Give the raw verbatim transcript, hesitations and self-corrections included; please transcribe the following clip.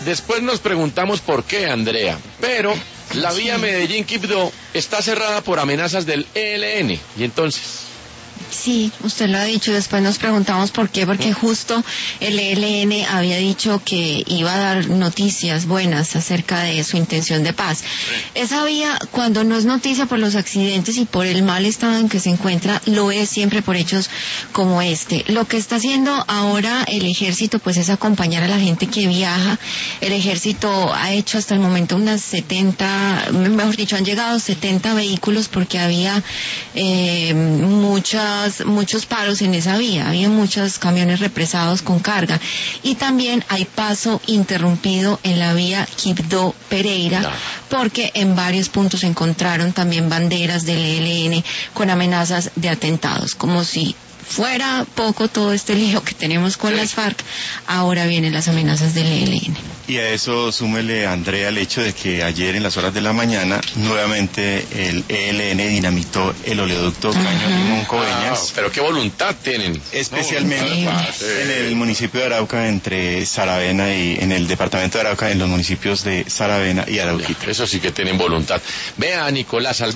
Después nos preguntamos por qué, Andrea, pero la vía Medellín-Quibdó está cerrada por amenazas del E L N, y entonces... Sí, usted lo ha dicho, después nos preguntamos por qué, porque justo el E L N había dicho que iba a dar noticias buenas acerca de su intención de paz. Esa vía, cuando no es noticia por los accidentes y por el mal estado en que se encuentra, lo es siempre por hechos como este. Lo que está haciendo ahora el ejército, pues, es acompañar a la gente que viaja. El ejército ha hecho hasta el momento unas setenta, mejor dicho, han llegado setenta vehículos porque había eh, muchas muchos paros en esa vía, había muchos camiones represados con carga, y también hay paso interrumpido en la vía Quibdó-Pereira, porque en varios puntos se encontraron también banderas del E L N con amenazas de atentados. Como si fuera poco todo este lío que tenemos con las FARC, ahora vienen las amenazas del E L N. Y a eso súmele, Andrea, el hecho de que ayer en las horas de la mañana nuevamente el E L N dinamitó el oleoducto Caño Limón-Coveñas. Ah, pero qué voluntad tienen. Especialmente no, sí. en el municipio de Arauca, entre Saravena y en el departamento de Arauca, en los municipios de Saravena y Arauquita. Ya, eso sí que tienen voluntad. Vea, Nicolás.